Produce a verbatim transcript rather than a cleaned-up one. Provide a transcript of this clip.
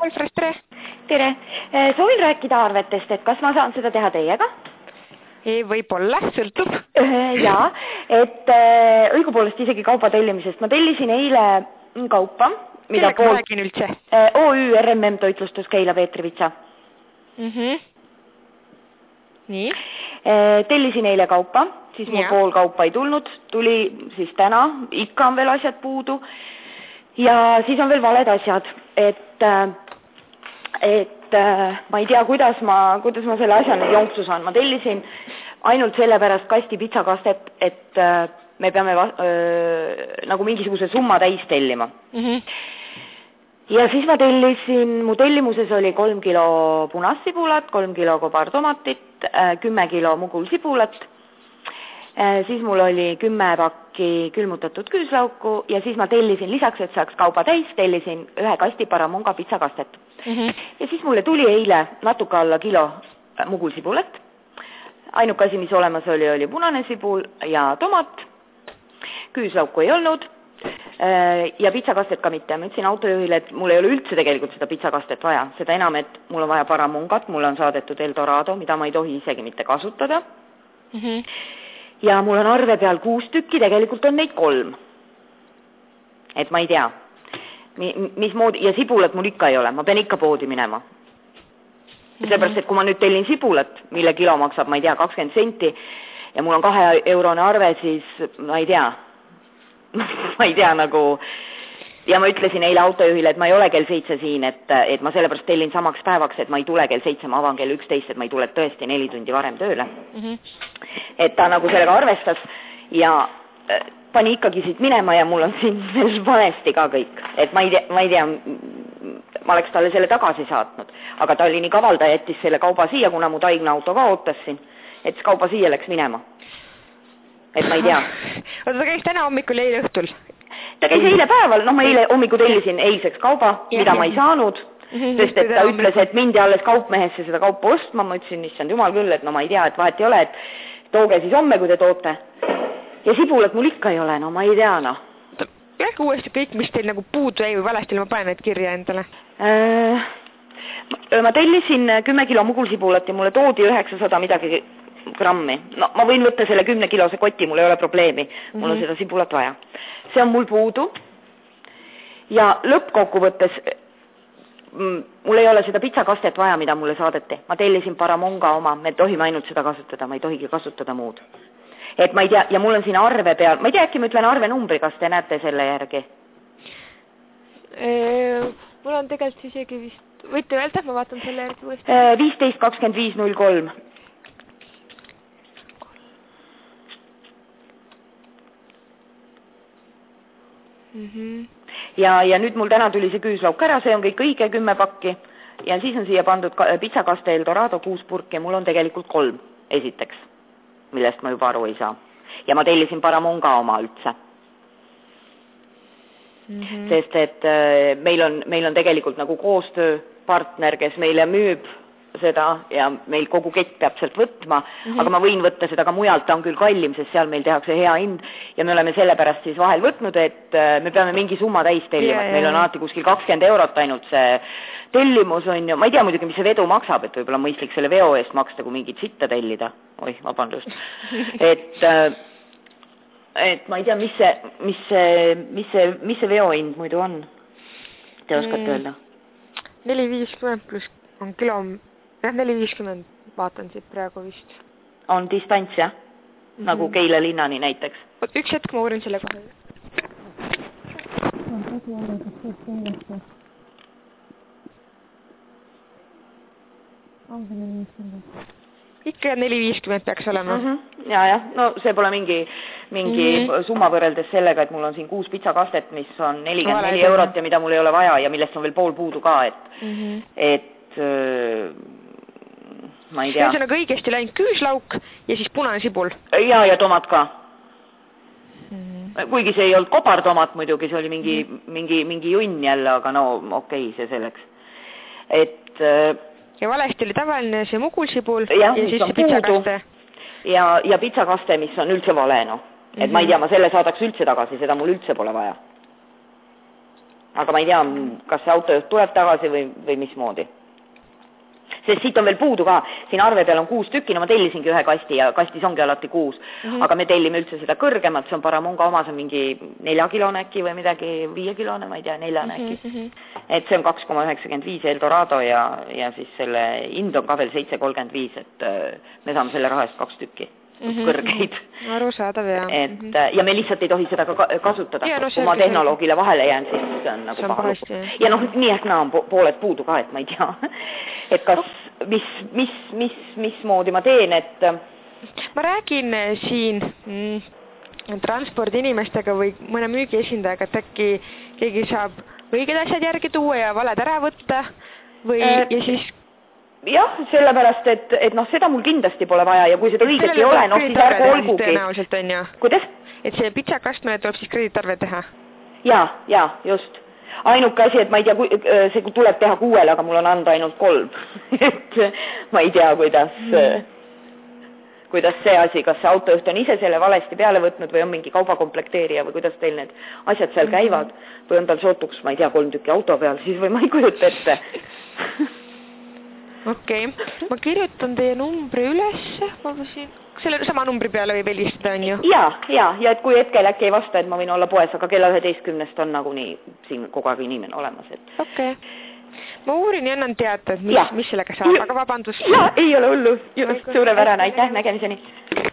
Wolfres, tere! Tere! Soovin rääkida arvetest, et kas ma saan seda teha teiega? Ei, võib-olla, sõltub. Jaa, et õigupoolest isegi kaupa tellimisest. Ma tellisin eile kaupa. Kellega pool... ma räägin üldse? O Ü R M M toitlustus Keila Peetrivitsa. Mm-hmm. Nii? Tellisin eile kaupa, siis mul ja. pool kaupa ei tulnud. Tuli siis täna, ikka on veel asjad puudu. Ja siis on veel valed asjad, et, et ma ei tea, kuidas ma, kuidas ma selle asja nüüd jonksu saan. Ma tellisin ainult sellepärast kasti pitsakastet, et me peame öö, nagu mingisuguse summa täis tellima. Mm-hmm. Ja siis ma tellisin, mu tellimuses oli kolm kilo punassibulat, kolm kilo kobartomatit, kümme kilo mugulsibulat. Siis mul oli kümme pakki külmutatud küüslauku ja siis ma tellisin lisaks, et saaks kauba täis, tellisin ühe kasti Paramonga pitsakastet. Mm-hmm. Ja siis mulle tuli eile natuke alla kilo mugulsibulat. Ainuke asi, mis olemas oli, oli punane sibul ja tomat. Küüslauku ei olnud ja pitsakastet ka mitte. Ma ütlesin autojuhile, et mul ei ole üldse tegelikult seda pitsakastet vaja. Seda enam, et mul on vaja Paramongat, mulle on saadetud Eldorado, mida ma ei tohi isegi mitte kasutada. Mm-hmm. Ja mul on arve peal kuus tükki, tegelikult on neid kolm. Et ma ei tea, mis moodi, ja sibulat mul ikka ei ole, ma pean ikka poodi minema. Mm-hmm. Sellepärast, et kui ma nüüd tellin sibulat, mille kilo maksab, ma ei tea, kakskümmend senti, ja mul on kahe eurone arve, siis ma ei tea, ma ei tea nagu, ja ma ütlesin eile autojuhile, et ma ei ole kell seitse siin, et, et ma sellepärast tellin samaks päevaks, et ma ei tule kell seitse, ma avan kell üksteist, et ma ei tule tõesti neli tundi varem tööle. Mm-hmm. Et ta nagu sellega arvestas ja pani ikkagi siit minema ja mul on siin valesti ka kõik. Et ma ei tea, ma ei tea, ma oleks talle selle tagasi saatnud, aga ta oli nii kavalda ja jättis selle kauba siia, kuna mu taigna auto ka ootas siin, et kauba siia läks minema. Et ma ei tea. Oota, ta käis täna hommikul eile õhtul? Ta käis eile päeval, no ma eile hommikul tellisin eilseks kauba, ja, mida ja. ma ei saanud, mm-hmm. sest et ta ütles, et mindi alles kaupmehesse seda kaupa ostma, ma ütlesin, issand jumal küll, et no ma ei tea, et vahet ei ole, et tooge siis homme, kui te toote. Ja sibulat mul ikka ei ole, no ma ei tea, noh. Räägi uuesti kõik, mis teil nagu puudu ei või valesti, ma panen need kirja endale. Äh, ma tellisin kümme kilo mugulsibulat ja mulle toodi üheksasada midagi grammi. No ma võin võtta selle kümne kilose koti, mul ei ole probleemi. Mul mm-hmm. on seda sibulat vaja. See on mul puudu. Ja lõppkokkuvõttes mul ei ole seda pitsakastet vaja, mida mulle saadeti. Ma tellisin Paramonga oma, me tohime ainult seda kasutada, ma ei tohigi kasutada muud. Et ma ei tea, ja mul on siin arve peal, ma ei tea, äkki ma ütlen arve numbri, kas te näete selle järgi? Eee, mul on tegelikult isegi vist, võite öelda, ma vaatan selle järgi uuesti. viisteist kakskümmend viis null kolm. Mm-hmm. Ja, ja nüüd mul täna tuli see küüslauk ära, see on kõik õige kümme pakki ja siis on siia pandud pitsakaste Eldorado kuus purki ja mul on tegelikult kolm esiteks, millest ma juba aru ei saa. Ja ma tellisin Paramonga oma üldse. Mm-hmm. Sest et äh, meil, on, meil on tegelikult nagu koostööpartner, kes meile müüb seda ja meil kogu kett peab sealt võtma, mm-hmm. aga ma võin võtta seda ka mujalt, ta on küll kallim, sest seal meil tehakse hea hind ja me oleme sellepärast siis vahel võtnud, et me peame mingi summa täis tellima, yeah, meil on alati kuskil kakskümmend eurot ainult see tellimus on ju, ma ei tea muidugi, mis see vedu maksab, et võib-olla mõistlik selle veo eest maksta, kui mingit sitta tellida, oih, vabandust, et, et ma ei tea, mis see, mis see, mis see, mis see veo hind muidu on, te oskate mm. öelda? neli viiskümmend pluss on kilo jah, neli viiskümmend vaatan siit praegu vist. On distants, jah? Mm-hmm. Nagu Keila linnani näiteks. Üks hetk ma uurin selle kohe. Ikka neli viiskümmend peaks olema. Mm-hmm. Ja, jah. No see pole mingi, mingi mm-hmm. summa võrreldes sellega, et mul on siin kuus pitsakastet, mis on nelikümmend neli eurot ja mida mul ei ole vaja ja millest on veel pool puudu ka, et, mm-hmm. et ma ei tea. See on aga õigesti läinud küüslauk ja siis punane sibul. Ja, ja tomat ka. Mm-hmm. Kuigi see ei olnud kobartomat muidugi, see oli mingi, mm-hmm. mingi, mingi junn jälle, aga no okei, okay, see selleks. Et... Ja valesti oli tavaline see mugulsibul ja, ja siis see pitsakaste. Ja, ja pitsakaste, mis on üldse vale, no. Et mm-hmm. ma ei tea, ma selle saadaks üldse tagasi, seda mul üldse pole vaja. aga ma ei tea, kas see autojuht tuleb tagasi või, või mismoodi. Sest siit on veel puudu ka, siin arve peal on kuus tükki, no ma tellisingi ühe kasti ja kastis ongi alati kuus, mm-hmm. aga me tellime üldse seda kõrgemat, see on Paramonga oma, see on mingi neljakilone äkki või midagi viiekilone, ma ei tea, neljane äkki. Mm-hmm. Et see on kaks koma üheksakümmend viis Eldorado ja, ja siis selle hind on ka veel seitse kolmkümmend viis, et me saame selle rahast kaks tükki. Mm-hmm. kõrgeid. Arusaadav, jah. Et, mm-hmm. Ja me lihtsalt ei tohi seda ka kasutada. Ja, no, kui ma tehnoloogile vahele jään, siis see on nagu see on paha lugu. Ja noh, nii ehk naa on pooled puudu ka, et ma ei tea. Et kas, mis, mis, mis, mis moodi ma teen, et... Ma räägin siin mm, transpordi inimestega või mõne müügiesindajaga, et äkki keegi saab õiged asjad järgi tuua ja valed ära võtta või äh, ja siis... Jah, sellepärast, et, et noh, seda mul kindlasti pole vaja ja kui seda õiget ei ole, noh siis ärgu olgugi. Tõenäoliselt on ju. Kuidas? Et see pitsakastmine tuleb siis krediitarve teha? Jaa, jaa, just. Ainuke asi, et ma ei tea, see tuleb teha kuuel, aga mul on anda ainult kolm. Et ma ei tea, kuidas, mm. kuidas see asi, kas see autojuht on ise selle valesti peale võtnud või on mingi kaubakomplekteerija või kuidas teil need asjad seal käivad või on tal sootuks, ma ei tea, kolm tükki auto peal, siis või ma ei kujuta ette. Okei, okay. Ma kirjutan teie numbri üles, ma võisin, selle sama numbri peale võib helistada, on ju? Jaa, jaa, ja et kui hetkel äkki ei vasta, et ma võin olla poes, aga kella üheteistkümnest on nagunii siin kogu aeg inimene olemas. Et... Okei, okay. Ma uurin ja annan teada, mis, mis sellega saab, aga vabandust. Jaa, ei ole hullu, just suurepärane, aitäh, nägemiseni.